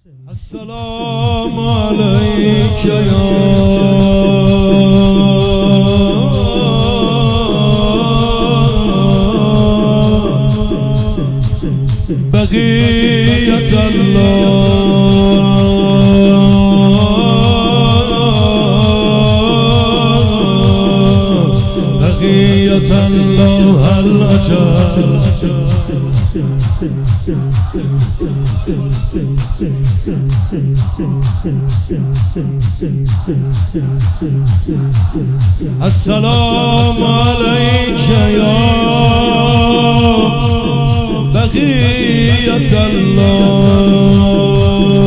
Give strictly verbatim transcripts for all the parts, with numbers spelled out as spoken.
السلام عليك يا بقية الله بقية الله الأجل السلام عليك يا بقية الله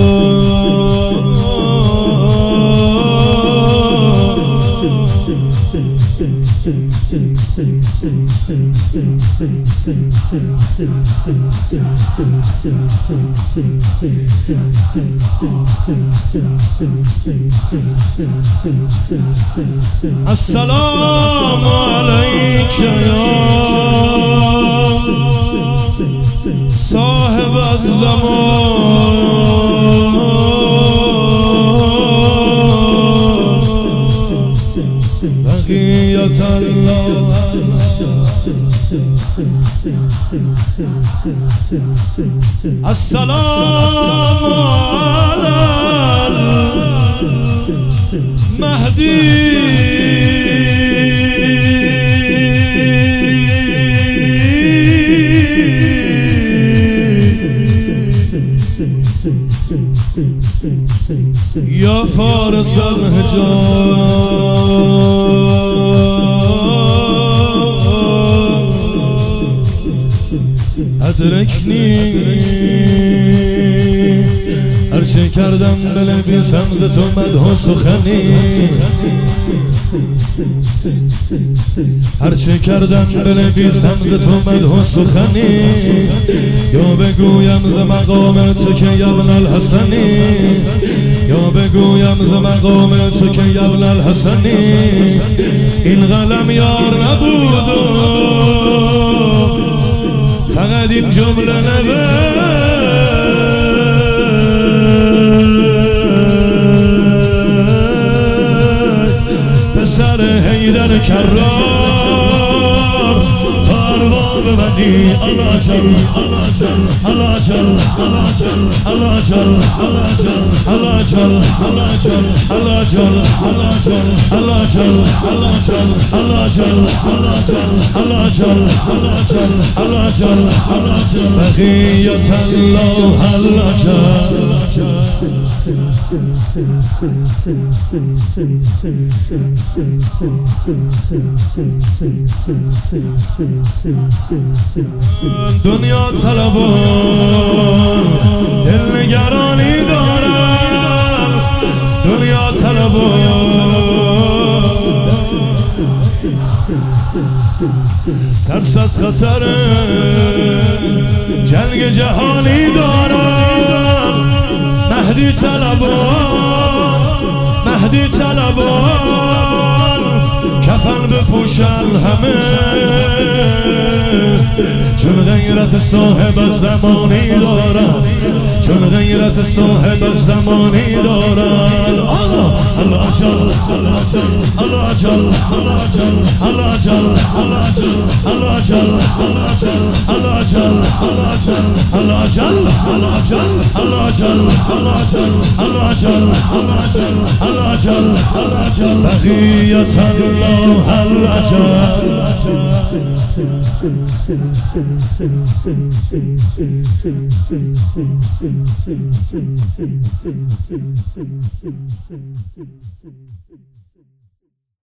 السلام عليك يا صاحب الزمان بقية الله السلام على المهدي يا فارس الحجاز ادرکنی هرچه کردم بنویسم ز تو مدح و سخنی هرچه کردم بنویسم ز تو مدح و سخنی یا بگویم ز مقام تو که ابن الحسنی یا بگویم ز مقام تو که ابن الحسنی این قلم یار نبود فقط این جمله نوشت پسر حیدر کرار پروا ببندی الله جل الله جل الله جل الله جل الله جل الله جل الله جل الله جل الله جل الله جل الله جل الله جل الله جل الله جل الله جل الله جل الله جل بقية الله الأجل دنیا طلبان دلنگرانی دارم دنیا طلبان ترس از خطر جنگ جهانی دارم مهدی طلبان مهدی طلبان کفن بپوشن همه چون غیرت صاحب زمانی دارم چون غیرت صاحب زمانی دارم الله جل الله جل الله جل الله جل الله جل الله جل الله جل الله جل الله جل الله جل الله جل الله جل الله جل الله جل الله جل الله جل الله جل الله جل بقية الله الأجل